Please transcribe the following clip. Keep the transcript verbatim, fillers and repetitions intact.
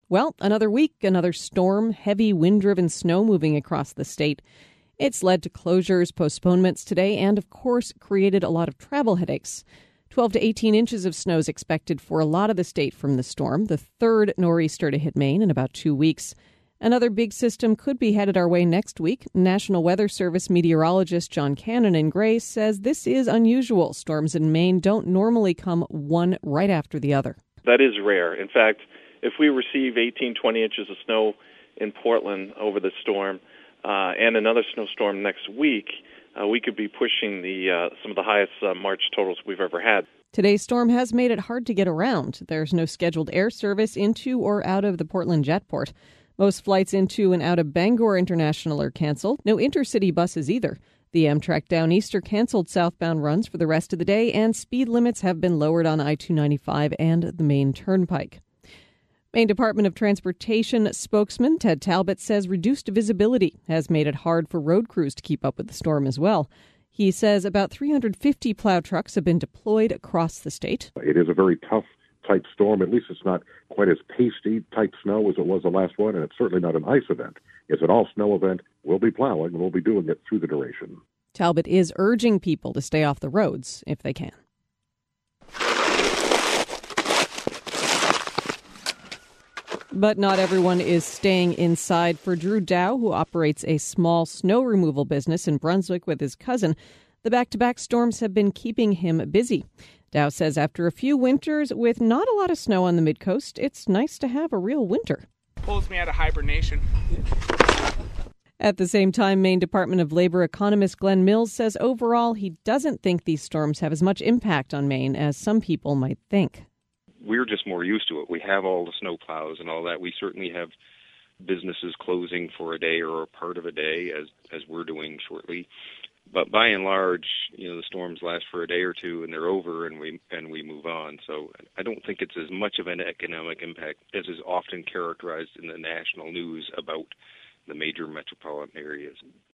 Well, another week, another storm, heavy wind-driven snow moving across the state. It's led to closures, postponements today, and, of course, created a lot of travel headaches. twelve to eighteen inches of snow is expected for a lot of the state from the storm, the third nor'easter to hit Maine in about two weeks. Another big system could be headed our way next week. National Weather Service meteorologist John Cannon in Gray says this is unusual. Storms in Maine don't normally come one right after the other. That is rare. In fact, if we receive eighteen, twenty inches of snow in Portland over the storm uh, and another snowstorm next week, uh, we could be pushing the uh, some of the highest uh, March totals we've ever had. Today's storm has made it hard to get around. There's no scheduled air service into or out of the Portland Jetport. Most flights into and out of Bangor International are canceled. No intercity buses either. The Amtrak Downeaster canceled southbound runs for the rest of the day, and speed limits have been lowered on I two ninety-five and the Maine Turnpike. Maine Department of Transportation spokesman Ted Talbot says reduced visibility has made it hard for road crews to keep up with the storm as well. He says about three hundred fifty plow trucks have been deployed across the state. It is a very tough type storm. At least it's not quite as pasty type snow as it was the last one, and it's certainly not an ice event. It's an all-snow event. We'll be plowing, and we'll be doing it through the duration. Talbot is urging people to stay off the roads if they can. But not everyone is staying inside. For Drew Dow, who operates a small snow removal business in Brunswick with his cousin, the back-to-back storms have been keeping him busy. Dow says after a few winters with not a lot of snow on the mid-coast, it's nice to have a real winter. Pulls me out of hibernation. At the same time, Maine Department of Labor economist Glenn Mills says overall he doesn't think these storms have as much impact on Maine as some people might think. We're just more used to it. We have all the snow plows and all that. We certainly have businesses closing for a day or a part of a day, as as we're doing shortly. But by and large, you know, the storms last for a day or two and they're over and we and we move on. So I don't think it's as much of an economic impact as is often characterized in the national news about the major metropolitan areas.